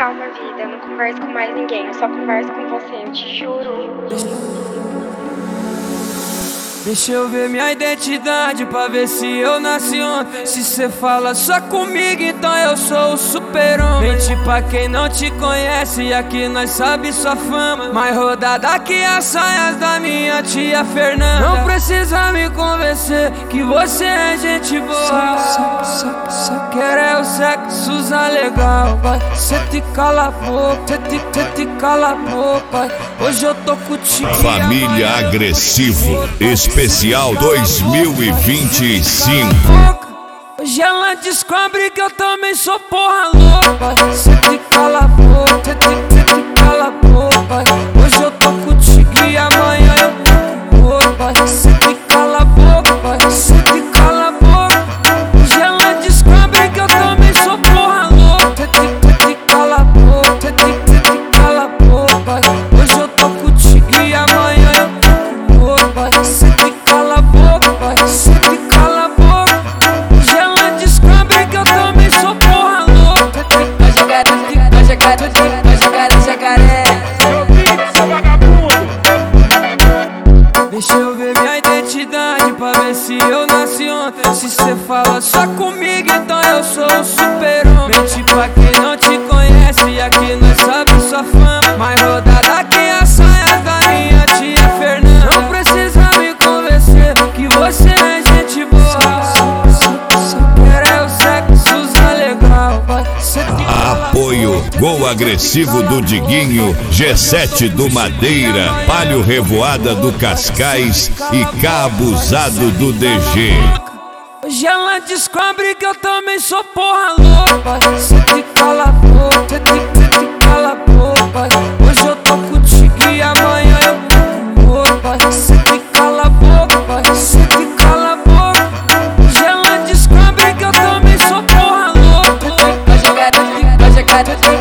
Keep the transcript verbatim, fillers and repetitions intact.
Calma, vida, eu não converso com mais ninguém, eu só converso com você, eu te juro. Deixa eu ver minha identidade pra ver se eu nasci ontem. Se cê fala só comigo, então eu sou o super-homem. Mente pra quem não te conhece, aqui nós sabe sua fama. Mais rodada que as saias da minha tia Fernanda. Não precisa me convencer que você é gente boa. Só, só, só quero é o sexo usar legal, vai. Cê te cala a boca, cê te, cê te cala a boca. Hoje eu tô contigo. Família Agressivo Especial dois mil e vinte e cinco. Hoje ela descobre que eu também sou porra louca. Cê te cala a boca, cê te, cê te cala a boca. Hoje eu tô contigo e amanhã eu tô com outra. Cê te cala a boca, cê te cala a boca. Hoje ela descobre que eu também sou porra louca. Cê te, cê te cala a boca, cê te, cê te cala a boca. Hoje eu tô contigo e amanhã eu tô com outra. Cê te cala a boca, cê te cala a boca. Hoje ela descobre que eu também sou porra louca. Vai jogar, vai jogar, vai jogar, jacaré. Deixa eu ver minha identidade pra ver se eu nasci ontem. Se cê fala só comigo, então eu sou o super-homem. Mente pra quem não te conhece, aqui nós sabe sua fama. Mais rodada que as saias da minha tia Fernanda. Não precisa me convencer que você é gente boa. Só quero é o sexo usar legal, vai. Cê te cala. Apoio Gol Agressivo do Diguinho, G sete do Madeira, Palio Revoada do Cascais e Cabuzado do D G. Hoje ela descobre que eu também sou porra louca. Cê te cala a boca, cê te, cê te cala a boca. Hoje eu tô contigo e amanhã eu tô com outra. Cê te cala a boca, cê te cala a boca. Hoje ela descobre que eu também sou porra louca. Vai jogar, vai jogar,